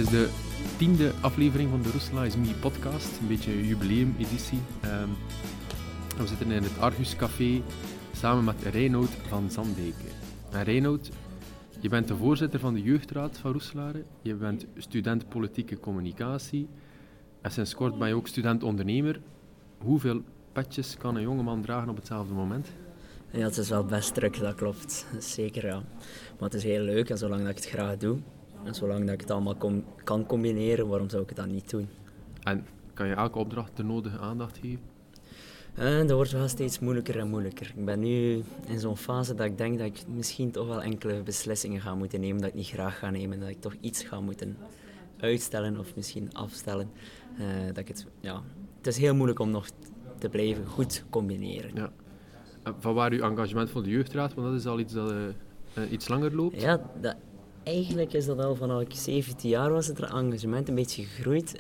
is de 10e aflevering van de Roeselaar is Me podcast, een beetje een jubileum-editie. We zitten in het Argus Café samen met Reinoud van Zandijke. En Reinoud, je bent de voorzitter van de jeugdraad van Roeselaar, je bent student politieke communicatie en sinds kort ben je ook student-ondernemer. Hoeveel petjes kan een jongeman dragen op hetzelfde moment? Ja, het is wel best druk, dat klopt. Zeker, ja. Maar het is heel leuk en zolang dat ik het graag doe, en zolang dat ik het allemaal kan combineren, waarom zou ik het dan niet doen? En kan je elke opdracht de nodige aandacht geven? Dat wordt wel steeds moeilijker en moeilijker. Ik ben nu in zo'n fase dat ik denk dat ik misschien toch wel enkele beslissingen ga moeten nemen dat ik niet graag ga nemen. Dat ik toch iets ga moeten uitstellen of misschien afstellen. Het is heel moeilijk om nog te blijven goed combineren. Ja. Van waar uw engagement voor de jeugdraad? Want dat is al iets dat iets langer loopt. Ja, eigenlijk is dat al vanaf ik 17 jaar was het engagement een beetje gegroeid.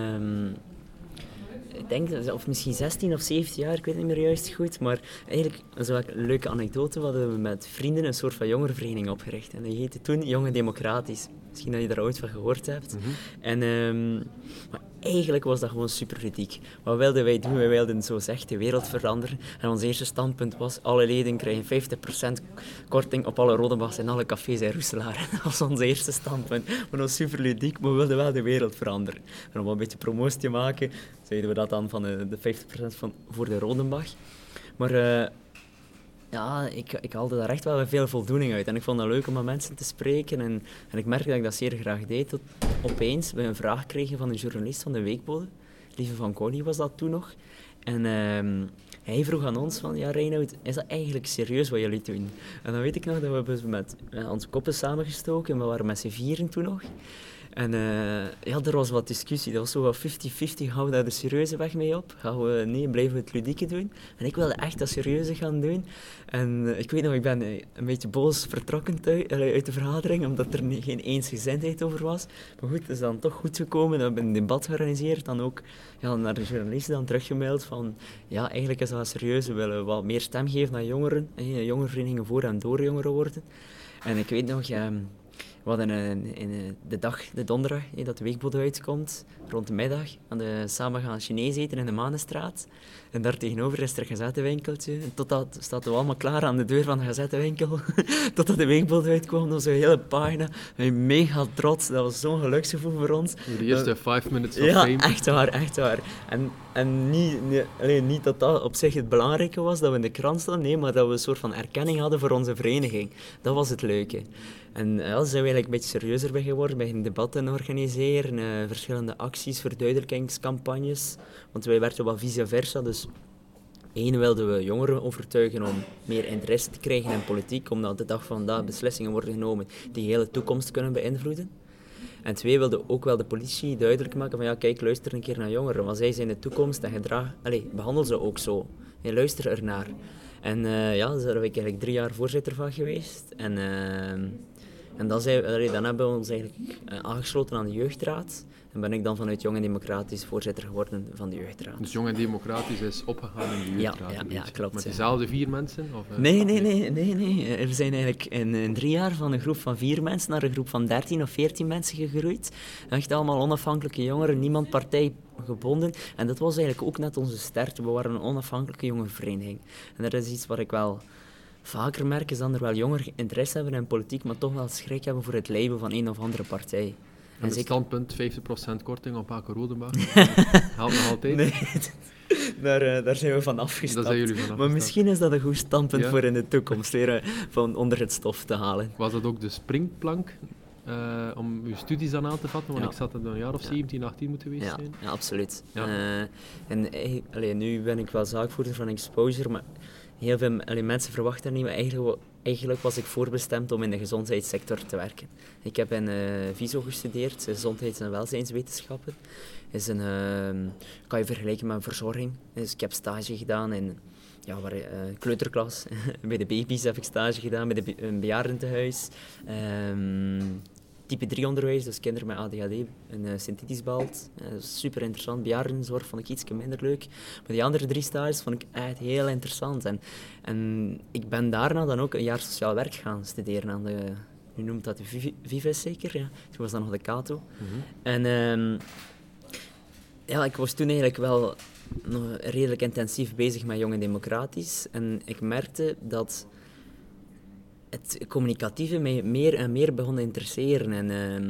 Ik denk, of misschien 16 of 17 jaar, ik weet niet meer juist goed. Maar eigenlijk, zo'n leuke anekdote, hadden we met vrienden een soort van jongerenvereniging opgericht. En die heette toen Jonge Democratisch. Misschien dat je daar ooit van gehoord hebt. Mm-hmm. Maar eigenlijk was dat gewoon super ludiek. Wat wilden wij doen? Wij wilden zo echt de wereld veranderen. En ons eerste standpunt was, alle leden krijgen 50% korting op alle Rodenbachs en alle cafés in Roeselaar. Dat was ons eerste standpunt. Maar dat was super ludiek, maar we wilden wel de wereld veranderen. En om een beetje promotie te maken, zeiden we dat dan van de 50% voor de Rodenbach. Maar ik haalde daar echt wel veel voldoening uit. En ik vond het leuk om met mensen te spreken. En ik merkte dat ik dat zeer graag deed. Tot opeens we een vraag kregen van een journalist van de Weekbode. Lieve van Connie was dat toen nog. En hij vroeg aan ons van, ja Reinoud, is dat eigenlijk serieus wat jullie doen? En dan weet ik nog dat we met onze koppen samengestoken. En we waren met z'n vieren toen nog. En er was wat discussie. Dat was zo wat 50-50. Gaan we daar de serieuze weg mee op? Blijven we het ludieke doen? En ik wilde echt dat serieuze gaan doen. En ik weet nog, ik ben een beetje boos vertrokken uit de vergadering, omdat er geen eensgezindheid over was. Maar goed, het is dan toch goed gekomen. We hebben een debat georganiseerd. Dan ook naar de journalisten dan teruggemaild van, ja, eigenlijk is dat serieus. We willen wat meer stem geven aan jongeren. Jongerenverenigingen voor en door jongeren worden. En ik weet nog... We hadden de donderdag dat de Weekbode uitkomt, rond de middag, samen gaan Chinees eten in de Manenstraat. En daar tegenover is er een gazettenwinkeltje. En totdat staat we allemaal klaar aan de deur van de gazettenwinkel. Totdat de Weekbode uitkwam, op zo'n hele pagina. En mega trots, dat was zo'n geluksgevoel voor ons. De eerste 5 minutes of fame. Ja, echt waar. En niet dat dat op zich het belangrijke was, dat we in de krant stonden, nee, maar dat we een soort van erkenning hadden voor onze vereniging. Dat was het leuke. En daar zijn we eigenlijk een beetje serieuzer bij geworden, bij debatten organiseren, verschillende acties, verduidelijkingscampagnes. Want wij werkten wel vice versa, dus één wilden we jongeren overtuigen om meer interesse te krijgen in politiek, omdat de dag van vandaag beslissingen worden genomen die de hele toekomst kunnen beïnvloeden. En twee wilden ook wel de politie duidelijk maken van ja, kijk, luister een keer naar jongeren, want zij zijn de toekomst en behandel ze ook zo. En luister ernaar. En daar ben ik eigenlijk 3 jaar voorzitter van geweest. En dan hebben we ons eigenlijk aangesloten aan de jeugdraad. En ben ik dan vanuit Jong en Democratisch voorzitter geworden van de jeugdraad. Dus Jong en Democratisch is opgegaan in de jeugdraad? Ja, klopt. Met dezelfde 4 mensen? Of, Nee. We zijn eigenlijk in 3 jaar van een groep van 4 mensen naar een groep van 13 of 14 mensen gegroeid. Echt allemaal onafhankelijke jongeren, niemand partijgebonden. En dat was eigenlijk ook net onze sterkte. We waren een onafhankelijke jongerenvereniging. En dat is iets wat ik wel... vaker merk is dat er wel jongeren interesse hebben in politiek, maar toch wel schrik hebben voor het label van een of andere partij. En het standpunt 50% korting op elke Rodenbach? Helpt nog altijd? Nee, daar zijn we van afgestapt. Daar zijn jullie van maar misschien is dat een goed standpunt ja? voor in de toekomst, weer van onder het stof te halen. Was dat ook de springplank om uw studies aan te vatten? Want ik zat er een jaar of 17, 18 moeten geweest zijn. Ja, absoluut. Ja. Nu ben ik wel zaakvoerder van Exposure, maar heel veel mensen verwachten dat niet, maar eigenlijk was ik voorbestemd om in de gezondheidssector te werken. Ik heb in VISO gestudeerd, gezondheids- en welzijnswetenschappen. Kan je vergelijken met verzorging. Dus ik heb stage gedaan in kleuterklas. Bij de baby's heb ik stage gedaan, bij een bejaardentehuis. Type 3 onderwijs, dus kinderen met ADHD en synthetisch bald. Super interessant. Bejaardenzorg vond ik iets minder leuk. Maar die andere 3 stages vond ik echt heel interessant. En ik ben daarna dan ook een jaar sociaal werk gaan studeren aan de nu noemt dat de Vives zeker, ja. Toen was dat nog de Kato. En ik was toen eigenlijk wel nog redelijk intensief bezig met Jong en Democratisch. En ik merkte dat het communicatieve mij meer en meer begon te interesseren.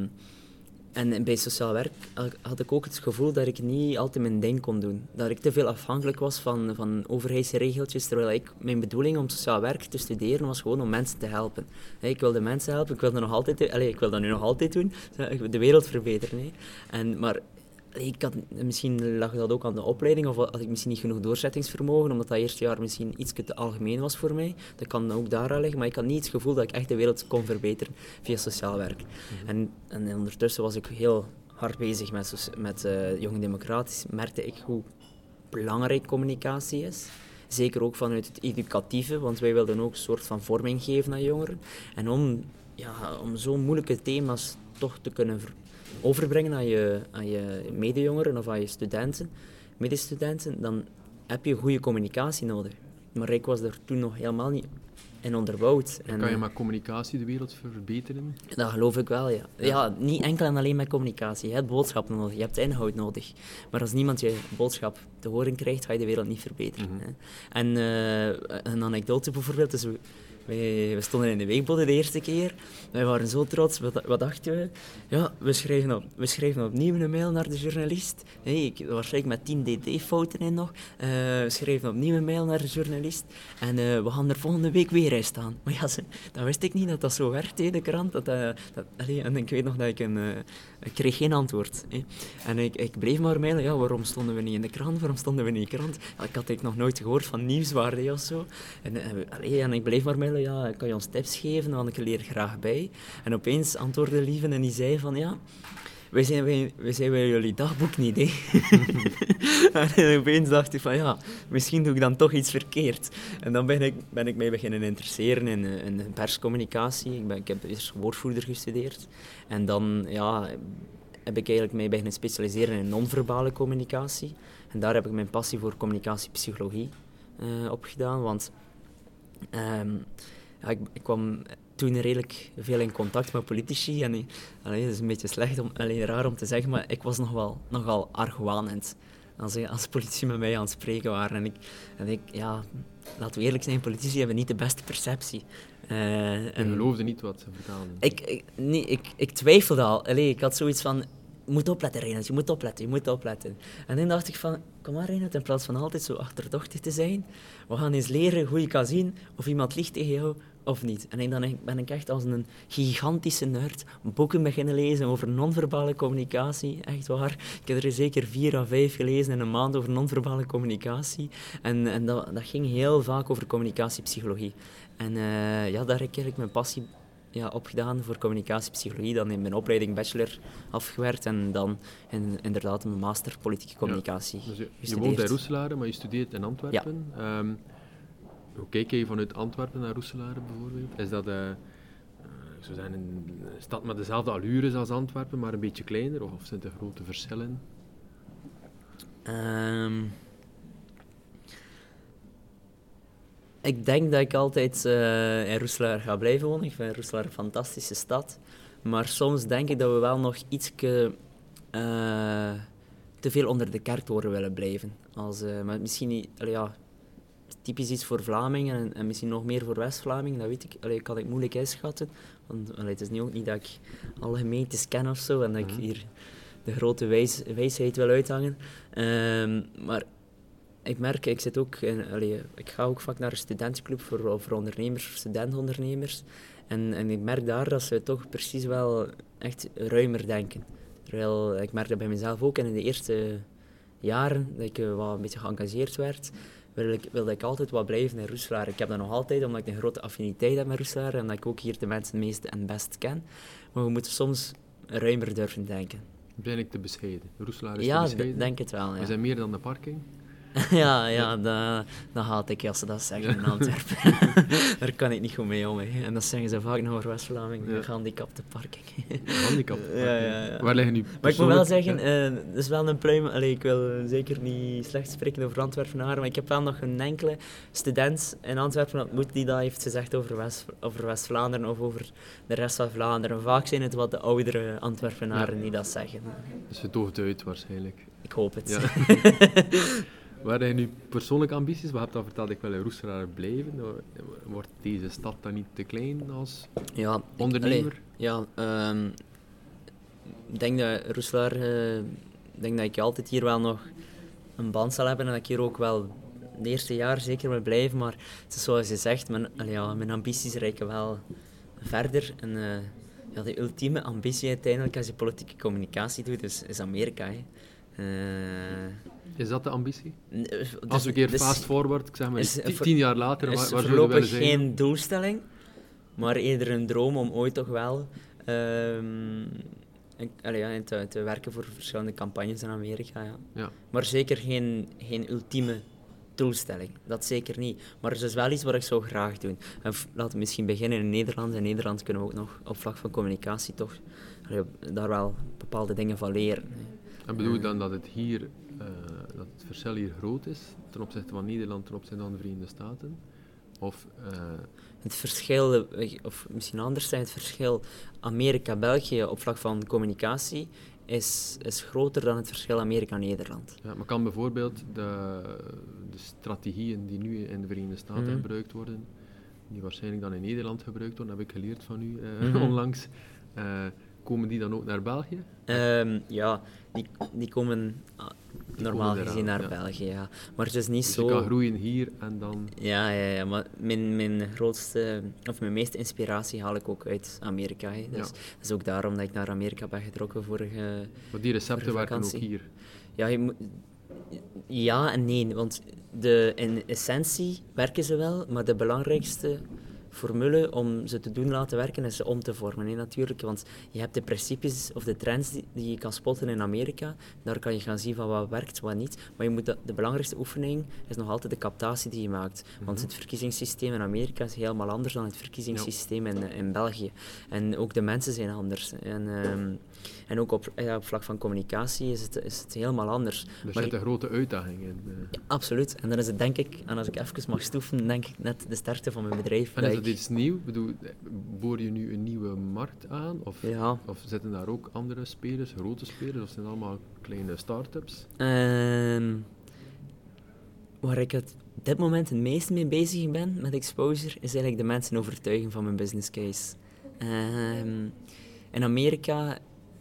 En bij sociaal werk had ik ook het gevoel dat ik niet altijd mijn ding kon doen. Dat ik te veel afhankelijk was van overheidsregeltjes, terwijl mijn bedoeling om sociaal werk te studeren was gewoon om mensen te helpen. Ik wilde mensen helpen, ik wil dat nu nog altijd doen, de wereld verbeteren. Maar misschien lag dat ook aan de opleiding, of had ik misschien niet genoeg doorzettingsvermogen, omdat dat eerste jaar misschien iets te algemeen was voor mij. Dat kan ook daaraan liggen, maar ik had niet het gevoel dat ik echt de wereld kon verbeteren via sociaal werk. En ondertussen was ik heel hard bezig met Jong Democratisch. Merkte ik hoe belangrijk communicatie is. Zeker ook vanuit het educatieve, want wij wilden ook een soort van vorming geven aan jongeren. En om zo'n moeilijke thema's toch te kunnen overbrengen aan je medejongeren of aan je medestudenten, dan heb je goede communicatie nodig. Maar ik was er toen nog helemaal niet in onderbouwd. Kan je met communicatie de wereld verbeteren? Dat geloof ik wel, ja. Ja, niet enkel en alleen met communicatie. Je hebt boodschap nodig, je hebt inhoud nodig. Maar als niemand je boodschap te horen krijgt, ga je de wereld niet verbeteren. Hè. En een anekdote bijvoorbeeld, dus we stonden in de weekbode de eerste keer. Wij waren zo trots. Wat dachten we? Ja, we schrijven opnieuw een mail naar de journalist. Waarschijnlijk met 10 dd-fouten in nog. We schrijven opnieuw een mail naar de journalist. En we gaan er volgende week weer in staan. Maar ja, dat wist ik niet dat dat zo werkt, de krant. En ik weet nog dat ik kreeg geen antwoord. En ik bleef maar mailen. Ja, waarom stonden we niet in de krant? Waarom stonden we niet in de krant? Ja, ik had nog nooit gehoord van Nieuwswaarde of zo. En ik bleef maar mailen. Ja, kan je ons tips geven, want ik leer graag bij. En opeens antwoordde Lieven en die zei van, ja, wij zijn bij jullie dagboek niet, hè. En opeens dacht ik van, ja, misschien doe ik dan toch iets verkeerd. En dan ben ik mij beginnen interesseren in perscommunicatie. Ik heb eerst woordvoerder gestudeerd. En dan, heb ik eigenlijk mij beginnen specialiseren in non-verbale communicatie. En daar heb ik mijn passie voor communicatiepsychologie opgedaan, want ik kwam toen redelijk veel in contact met politici. En dat is een beetje slecht, raar om te zeggen, maar ik was nogal argwanend als politici met mij aan het spreken waren. En laten we eerlijk zijn, politici hebben niet de beste perceptie. Je geloofde niet wat ze vertaalden? Ik twijfelde al. Ik had zoiets van, je moet opletten, Reinhard, je moet opletten. En dan dacht ik van, kom maar Reinhard, in plaats van altijd zo achterdochtig te zijn, we gaan eens leren hoe je kan zien of iemand liegt tegen jou of niet. En dan ben ik echt als een gigantische nerd boeken beginnen lezen over non-verbale communicatie, echt waar. Ik heb er zeker 4 à 5 gelezen in een maand over non-verbale communicatie. En dat ging heel vaak over communicatiepsychologie. En daar heb ik eigenlijk mijn passie opgedaan voor communicatiepsychologie, dan in mijn opleiding bachelor afgewerkt en dan inderdaad een master politieke communicatie dus je woont in Roeselare, maar je studeert in Antwerpen. Ja. Hoe kijk je vanuit Antwerpen naar Roeselare bijvoorbeeld? Is dat een stad met dezelfde allures als Antwerpen, maar een beetje kleiner, of zijn er grote verschillen? Ik denk dat ik altijd in Roeselare ga blijven wonen. Ik vind Roeselare een fantastische stad. Maar soms denk ik dat we wel nog iets te veel onder de kerktoren willen blijven. Maar misschien niet, typisch iets voor Vlamingen en misschien nog meer voor West-Vlamingen, dat weet ik. Kan ik moeilijk inschatten. Want het is ook niet dat ik alle gemeentes ken of zo en dat ik hier de grote wijsheid wil uithangen. Maar ik merk, ik ga ook vaak naar een studentenclub voor ondernemers, voor studentondernemers. En ik merk daar dat ze toch precies wel echt ruimer denken. Terwijl ik merk dat bij mezelf ook. En in de eerste jaren dat ik wat een beetje geëngageerd werd, wilde ik altijd wat blijven in Roeselare. Ik heb dat nog altijd, omdat ik een grote affiniteit heb met Roeselare en dat ik ook hier de mensen het meest en best ken. Maar we moeten soms ruimer durven denken. Ben ik te bescheiden? Roeselare is te bescheiden? Ja, denk het wel. Ja. Is dat meer dan de parking? Ja, dat haat ik als ze dat zeggen in Antwerpen. Daar kan ik niet goed mee om. Hè. En dat zeggen ze vaak over West-Vlamingen, de gehandicapte parking. Handicap. Ja. Waar liggen nu Maar ik moet wel persoonlijk- zeggen, dat is wel een pluim. Allee, ik wil zeker niet slecht spreken over Antwerpenaren, maar ik heb wel nog een enkele student in Antwerpen ontmoet die dat heeft gezegd over West-Vlaanderen of over de rest van Vlaanderen. Vaak zijn het wat de oudere Antwerpenaren die dat zeggen. Dus het dooft uit waarschijnlijk. Ik hoop het. Ja. Waar liggen nu persoonlijke ambities? Wat heb je al verteld, ik wil in Roeselaar blijven. Wordt deze stad dan niet te klein als Ja, ondernemer? Ik denk dat Roeselaar, ik denk dat ik altijd hier wel nog een band zal hebben en dat ik hier ook wel het eerste jaar zeker wil blijven. Maar het is zoals je zegt, mijn ambities reiken wel verder. En de ultieme ambitie uiteindelijk als je politieke communicatie doet, is Amerika. Hè. Is dat de ambitie? Dus- Als we een keer dus- fast forward, ik zeg maar is 10 jaar later, is waar zouden we voorlopig willen zijn? geen doelstelling, maar eerder een droom om ooit toch wel te werken voor verschillende campagnes in Amerika. Ja. Ja. Maar zeker geen ultieme doelstelling, dat zeker niet. Maar het is wel iets wat ik zou graag doen. En laten we misschien beginnen in Nederland. In Nederland kunnen we ook nog op vlak van communicatie toch daar wel bepaalde dingen van leren. En bedoel je dan dat het hier, dat het verschil hier groot is ten opzichte van Nederland, ten opzichte van de Verenigde Staten? Of, Het verschil, of misschien anders zijn, het verschil Amerika-België op vlak van communicatie is groter dan het verschil Amerika-Nederland. ja, maar kan bijvoorbeeld de strategieën die nu in de Verenigde Staten gebruikt worden, die waarschijnlijk dan in Nederland gebruikt worden, heb ik geleerd van u onlangs, komen die dan ook naar België? Die komen normaal komen gezien eraan, naar ja. België, ja. Maar het is niet Dus zo... je kan groeien hier en dan... Ja, maar mijn meeste inspiratie haal ik ook uit Amerika. Hè. Dus dat is ook daarom dat ik naar Amerika ben getrokken vorige Maar die recepten werken ook vakantie. hier. Ja, ja en nee, want in essentie werken ze wel, maar de belangrijkste formule om ze te doen laten werken is ze om te vormen, hè, natuurlijk. Want je hebt de principes of de trends die je kan spotten in Amerika, daar kan je gaan zien van wat werkt, wat niet. Maar je moet de belangrijkste oefening is nog altijd de captatie die je maakt. Want het verkiezingssysteem in Amerika is helemaal anders dan het verkiezingssysteem in België. En ook de mensen zijn anders. En ook op vlak van communicatie is het helemaal anders. Dus Maar je hebt een grote uitdaging in. ja, absoluut. En dan is het denk ik, en als ik even mag stoeven, denk ik net de sterkte van mijn bedrijf. En is dat iets nieuw? Ik bedoel, boor je nu een nieuwe markt aan? Of, Ja. of zitten daar ook andere spelers, grote spelers? Of zijn het allemaal kleine start-ups? Waar ik op dit moment het meest mee bezig ben met exposure, is eigenlijk de mensen overtuigen van mijn business case. In Amerika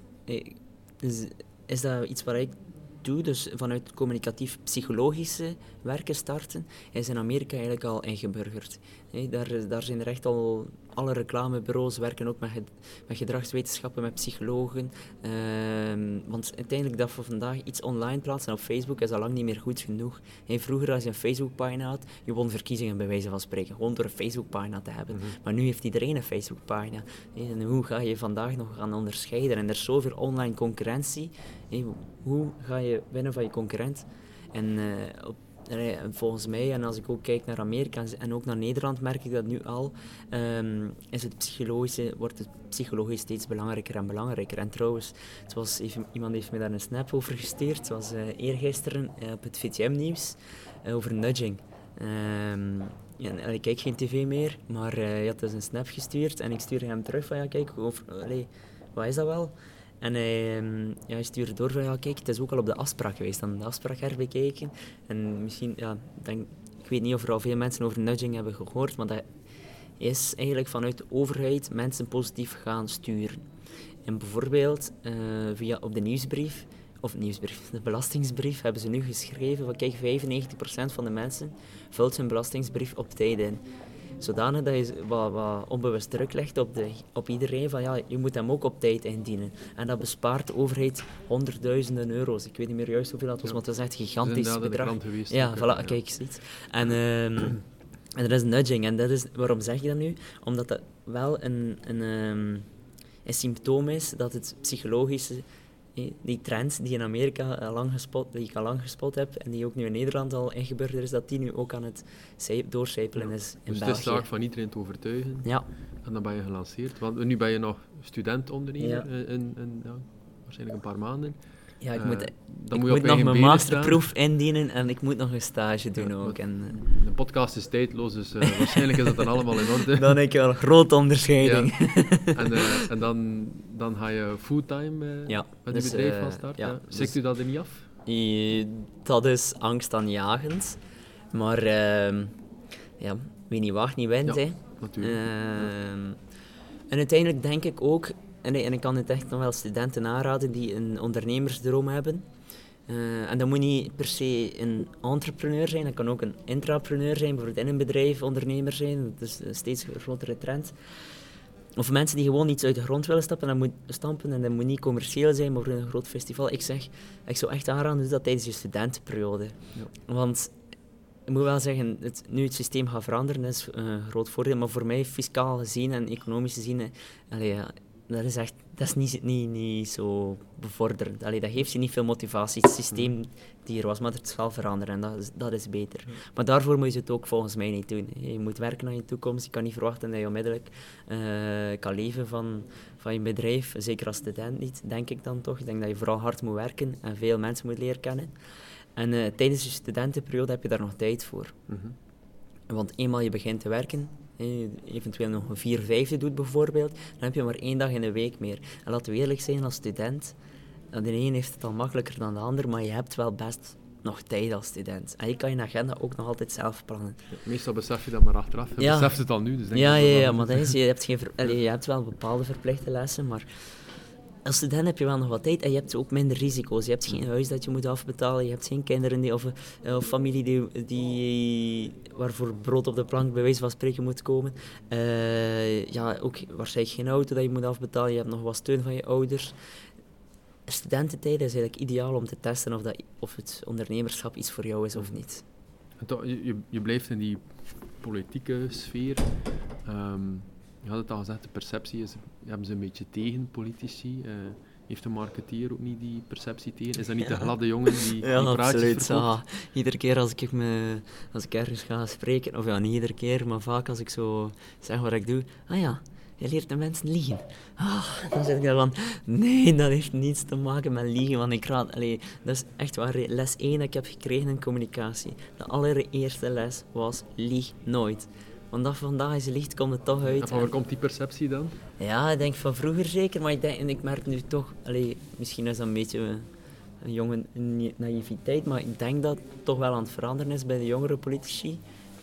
is dat iets wat ik doe, dus vanuit communicatief-psychologische werken starten, is in Amerika eigenlijk al ingeburgerd. Daar zijn er echt al... Alle reclamebureaus werken ook met gedragswetenschappen, met psychologen. Want uiteindelijk dat we vandaag iets online plaatsen op Facebook is al lang niet meer goed genoeg. Vroeger als je een Facebookpagina had, je won verkiezingen bij wijze van spreken, gewoon door een Facebookpagina te hebben. Maar nu heeft iedereen een Facebookpagina. En hoe ga je vandaag nog gaan onderscheiden? En er is zoveel online concurrentie. Hoe ga je winnen van je concurrent? En volgens mij, en als ik ook kijk naar Amerika en ook naar Nederland, merk ik dat nu al, wordt het psychologisch steeds belangrijker en belangrijker. En trouwens, iemand heeft me daar een snap over gestuurd, het was eergisteren op het VTM-nieuws, over nudging. Ik kijk geen tv meer, maar hij had dus een snap gestuurd en ik stuurde hem terug van, ja kijk, wat is dat wel? En hij stuurde door van, ja kijk, het is ook al op de afspraak geweest, dan de afspraak herbekeken. En misschien, ik weet niet of er al veel mensen over nudging hebben gehoord, maar dat is eigenlijk vanuit de overheid mensen positief gaan sturen. En bijvoorbeeld op de nieuwsbrief, de belastingsbrief, hebben ze nu geschreven van, kijk, 95% van de mensen vult zijn belastingsbrief op tijd in. Zodanig dat je wat onbewust druk legt op iedereen van ja, je moet hem ook op tijd indienen. En dat bespaart de overheid honderdduizenden euro's. Ik weet niet meer juist hoeveel dat was, maar het is echt een gigantisch bedrag. Ja, voilà, kijk eens iets. En er is nudging. En waarom zeg je dat nu? Omdat dat wel een symptoom is dat het psychologische die trend die in Amerika die ik al lang gespot heb en die ook nu in Nederland al ingeburgerd is, dat die nu ook aan het doorcijpelen is in dus België. het is zaak van iedereen te overtuigen. Ja. En dan ben je gelanceerd. Want nu ben je nog studentondernemer in waarschijnlijk een paar maanden. Ja, ik dan moet op nog eigen mijn benen masterproef indienen en ik moet nog een stage doen ook. De podcast is tijdloos, dus waarschijnlijk is dat dan allemaal in orde. Dan heb ik wel een grote onderscheiding. Ja. En dan ga je fulltime met die bedrijf van start. Schrikt u dat er niet af? Dat is angstaanjagend. Maar wie niet wacht, niet wint. Ja, natuurlijk. En uiteindelijk denk ik ook, en ik kan het echt nog wel studenten aanraden die een ondernemersdroom hebben. En dat moet niet per se een entrepreneur zijn, dat kan ook een intrapreneur zijn, bijvoorbeeld in een bedrijf ondernemer zijn. Dat is een steeds grotere trend. Of mensen die gewoon iets uit de grond willen stampen en dat moet niet commercieel zijn, maar voor een groot festival. Ik zou echt aanraden, doe dat tijdens je studentenperiode. Ja. Want ik moet wel zeggen, nu het systeem gaat veranderen, dat is een groot voordeel, maar voor mij, fiscaal gezien en economisch gezien, dat is niet zo bevorderend. Dat geeft je niet veel motivatie. Het systeem die er was, maar het zal veranderen en dat is beter. Ja. Maar daarvoor moet je het ook volgens mij niet doen. Je moet werken aan je toekomst. Je kan niet verwachten dat je onmiddellijk kan leven van je bedrijf. Zeker als student niet, denk ik dan toch. Ik denk dat je vooral hard moet werken en veel mensen moet leren kennen. En tijdens je studentenperiode heb je daar nog tijd voor. Mm-hmm. Want eenmaal je begint te werken, eventueel nog een 4/5 doet bijvoorbeeld, dan heb je maar 1 dag in de week meer. En laten we eerlijk zijn, als student, de een heeft het al makkelijker dan de ander, maar je hebt wel best nog tijd als student. En je kan je agenda ook nog altijd zelf plannen. Ja, meestal besef je dat maar achteraf. Je beseft het al nu. Dus denk maar dat is, je hebt wel bepaalde verplichte lessen, maar als student heb je wel nog wat tijd en je hebt ook minder risico's. Je hebt geen huis dat je moet afbetalen, je hebt geen kinderen of familie die waarvoor brood op de plank bij wijze van spreken moet komen. Ook waarschijnlijk geen auto dat je moet afbetalen, je hebt nog wat steun van je ouders. Studententijd is eigenlijk ideaal om te testen of het ondernemerschap iets voor jou is of niet. En toch, je blijft in die politieke sfeer. Je had het al gezegd, de perceptie hebben ze een beetje tegen politici. Heeft een marketeer ook niet die perceptie tegen? Is dat niet de gladde jongen die praatjes verkoopt? Iedere keer als ik ergens ga spreken, of niet iedere keer, maar vaak als ik zo zeg wat ik doe, je leert de mensen liegen. Dan zeg ik dan van, nee, dat heeft niets te maken met liegen, want dat is echt waar. Les 1 dat ik heb gekregen in communicatie, de allereerste les was, lieg nooit. Want als vandaag is licht, komt het toch uit. En van waar komt die perceptie dan? Ja, ik denk van vroeger zeker, maar ik merk nu toch... misschien is dat een beetje een jonge naïviteit, maar ik denk dat het toch wel aan het veranderen is bij de jongere politici.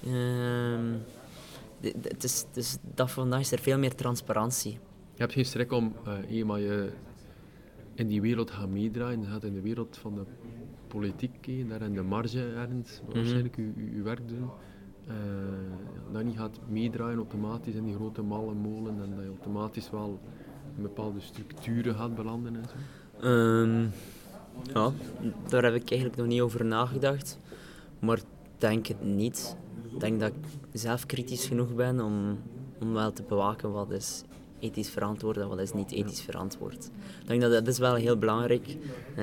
Dat vandaag is er veel meer transparantie. Je hebt geen schrik om eenmaal je in die wereld gaan meedraaien. Je gaat in de wereld van de politiek, daar in de marge ergens, waarschijnlijk je werk doen. Dat niet gaat meedraaien automatisch in die grote malle molen en dat je automatisch wel in bepaalde structuren gaat belanden en zo? Daar heb ik eigenlijk nog niet over nagedacht, maar ik denk het niet. Ik denk dat ik zelf kritisch genoeg ben om wel te bewaken wat is ethisch verantwoord en wat is niet ethisch verantwoord. Ik denk dat is wel heel belangrijk.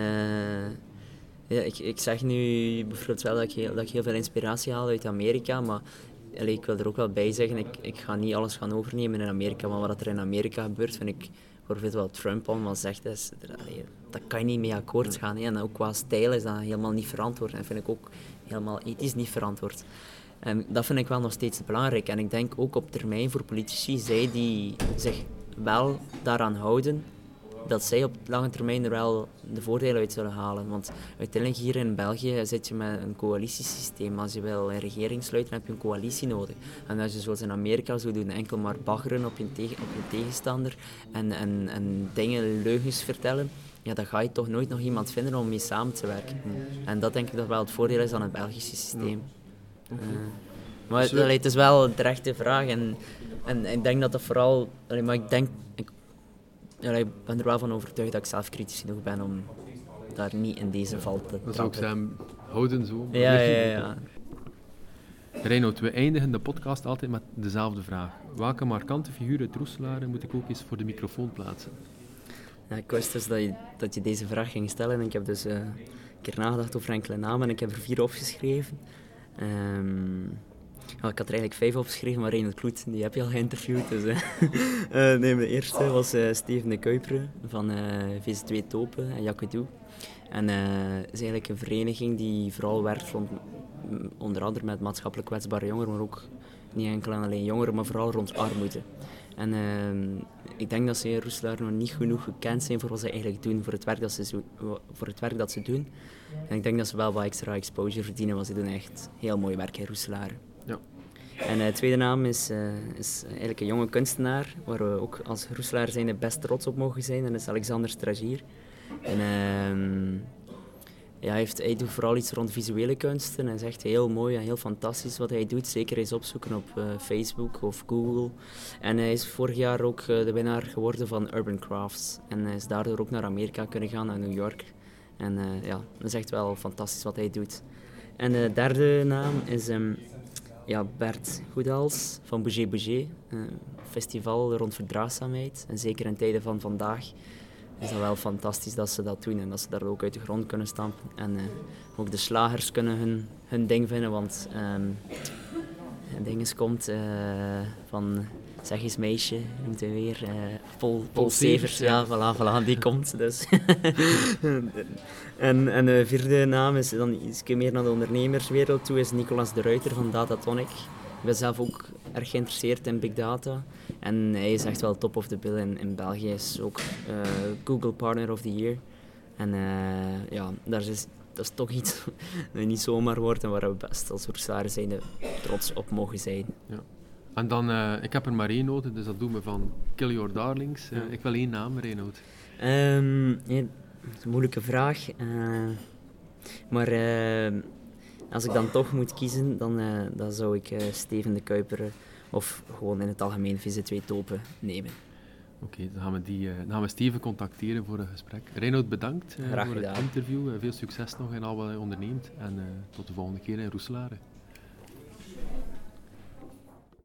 Ik zeg nu bijvoorbeeld wel dat ik heel veel inspiratie haal uit Amerika, maar ik wil er ook wel bij zeggen, ik ga niet alles gaan overnemen in Amerika, maar wat er in Amerika gebeurt, vind ik bijvoorbeeld wel Trump allemaal zegt, dat kan je niet mee akkoord gaan. En ook qua stijl is dat helemaal niet verantwoord en vind ik ook helemaal ethisch niet verantwoord. En dat vind ik wel nog steeds belangrijk. En ik denk ook op termijn voor politici, zij die zich wel daaraan houden, dat zij op lange termijn er wel de voordelen uit zullen halen. Want uiteindelijk hier in België zit je met een coalitiesysteem. Als je wil een regering sluiten, heb je een coalitie nodig. En als je zoals in Amerika zou doen, enkel maar baggeren op je tegenstander en dingen, leugens vertellen, dan ga je toch nooit nog iemand vinden om mee samen te werken. En dat denk ik dat wel het voordeel is aan het Belgische systeem. Maar het is wel een terechte vraag en ik denk dat vooral... Maar ik ben er wel van overtuigd dat ik zelf kritisch genoeg ben om daar niet in deze val te trappen. Dat zou ik zeggen, houden zo. Ja. Reinoud, we eindigen de podcast altijd met dezelfde vraag. Welke markante figuur uit Roeselare moet ik ook eens voor de microfoon plaatsen? Ja, ik wist dus dat je deze vraag ging stellen en ik heb dus een keer nagedacht over enkele namen en ik heb er 4 opgeschreven. Ik had er eigenlijk 5 opgeschreven, maar Reinoud Kloet, die heb je al geïnterviewd. Dus, nee, de eerste was Steven de Kuiperen van VZ2 Topen en Jacquedoe. En het is eigenlijk een vereniging die vooral werkt rond, onder andere met maatschappelijk kwetsbare jongeren, maar ook niet enkel en alleen jongeren, maar vooral rond armoede. En ik denk dat ze in Roeselaar nog niet genoeg gekend zijn voor wat ze eigenlijk doen, voor het werk dat ze doen. En ik denk dat ze wel wat extra exposure verdienen, want ze doen echt heel mooi werk in Roeselaar. Ja. En de tweede naam is eigenlijk een jonge kunstenaar, waar we ook als Roeselaar zijn best trots op mogen zijn. En dat is Alexander Stragier. En hij doet vooral iets rond visuele kunsten. Hij is echt heel mooi en heel fantastisch wat hij doet. Zeker eens opzoeken op Facebook of Google. En hij is vorig jaar ook de winnaar geworden van Urban Crafts. En hij is daardoor ook naar Amerika kunnen gaan, naar New York. En dat is echt wel fantastisch wat hij doet. En de derde naam is Bert Goedals van Bouger Bouger. Een festival rond verdraagzaamheid. En zeker in tijden van vandaag is dat wel fantastisch dat ze dat doen en dat ze daar ook uit de grond kunnen stampen. En ook de slagers kunnen hun ding vinden, want het ding is komt van Zeg eens meisje, noemt hij weer, Paul Severs. Ja, voilà, die komt. Dus. en de vierde naam is dan iets meer naar de ondernemerswereld toe, is Nicolas de Ruiter van Datatonic. Ik ben zelf ook erg geïnteresseerd in big data. En hij is echt wel top of the bill in België. Hij is ook Google Partner of the Year. En dat is toch iets dat niet zomaar wordt en waar we best als Roeselaar zijnde trots op mogen zijn. Ja. En dan, ik heb er maar 1 nodig, dus dat doen we van Kill Your Darlings. Ik wil 1 naam, Reinoud. Dat is een moeilijke vraag. Maar als ik dan toch moet kiezen, dan zou ik Steven de Kuiperen of gewoon in het algemeen VZ2 Topen nemen. Oké, dan gaan we Steven contacteren voor een gesprek. Reinoud, bedankt voor het interview. Veel succes nog in al wat je onderneemt. En tot de volgende keer in Roeselare.